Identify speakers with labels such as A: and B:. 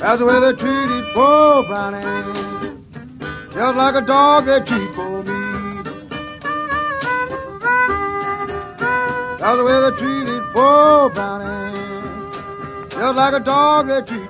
A: That's the way they treated poor Brownie, just like a dog they treat poor me. That's the way they treated poor Brownie, just like a dog they treat